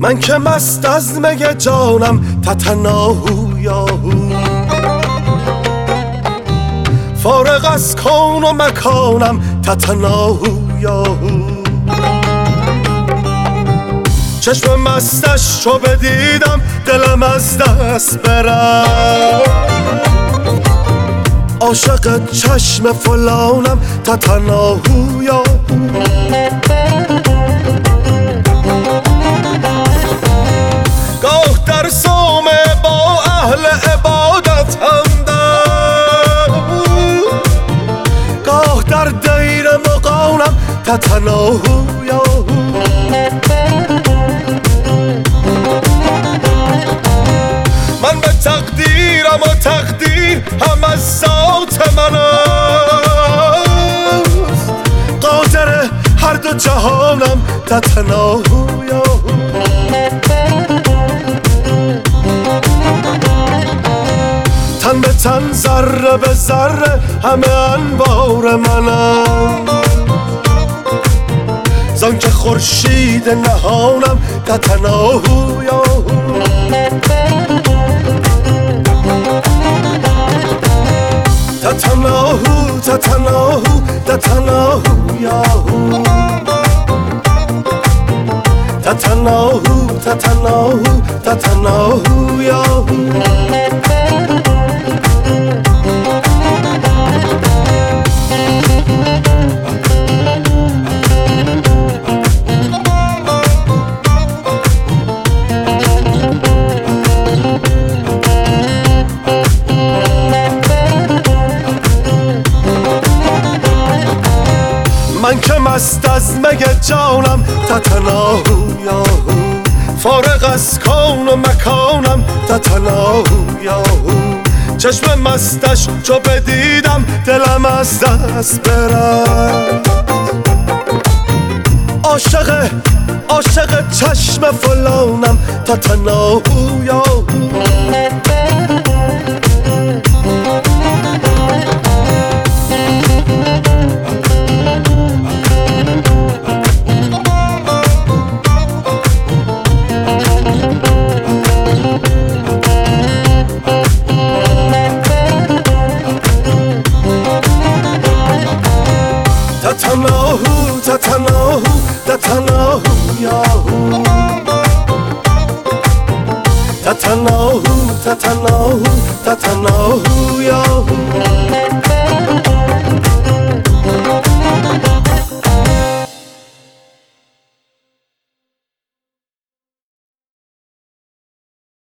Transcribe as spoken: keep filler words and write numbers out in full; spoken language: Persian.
من که مست از می جانم تتناهو یاهو، فارغ از کون و مکانم تتناهو یاهو. چشم مستش چو بدیدم دلم از دست برم، عاشق چشم فلانم تتناهو یاهو. گاه در صومعه با اهل عبادت همدم، گاه در دیر مغانم تتناهو یاهو. من به تقدیرم و تقدیر هم از ذات من است، قادر هر دو جهانم تتناهو یاهو. تن به تن ذره به ذره همه انوار منم، زان که خورشید نهانم تتناهو یاهو. تتناهو تتناهو تتناهو یاهو، تتناهو تتناهو تتناهو یاهو. من که مست از می جانم تتناهو یاهو، فارغ از کون و مکانم تتناهو یاهو. چشم مستش چو بدیدم دلم از دست برد، عاشق عاشق چشم فلانم تتناهو یاهو. تتناهو تتناهو تتناهو یاهو، تتناهو تتناهو تتناهو یاهو.